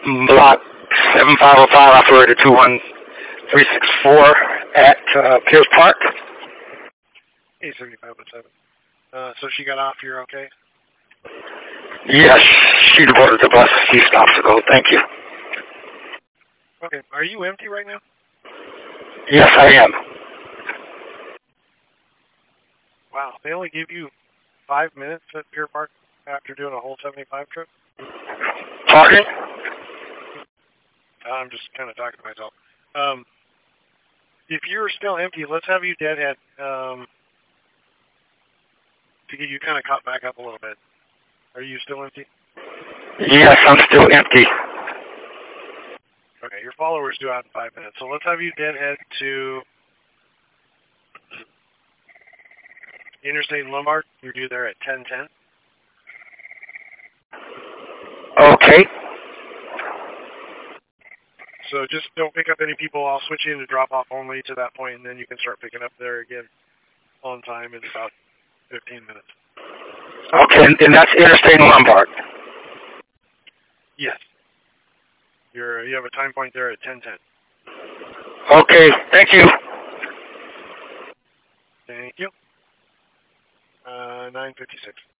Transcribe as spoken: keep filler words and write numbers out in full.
block seven five oh five, operator two one three six four at uh, Pierce Park. eight seventy-five oh seven. Uh, so she got off, you're okay? Yes, she boarded the bus a few stops ago. Thank you. Okay, are you empty right now? Yes, I am. Wow, they only give you five minutes at Pier Park after doing a whole seventy-five trip? Pardon? I'm just kind of talking to myself. Um, if you're still empty, let's have you deadhead um, to get you kind of caught back up a little bit. Are you still empty? Yes, I'm still empty. Okay, your followers due out in five minutes. So let's have you deadhead to Interstate and Lombard. You're due there at ten ten. Okay. So just don't pick up any people. I'll switch you into drop-off only to that point, and then you can start picking up there again on time in about fifteen minutes. Okay, and that's Interstate and Lombard. Yes. You're, you have a time point there at ten ten. Okay, thank you. Thank you. Uh, nine fifty-six.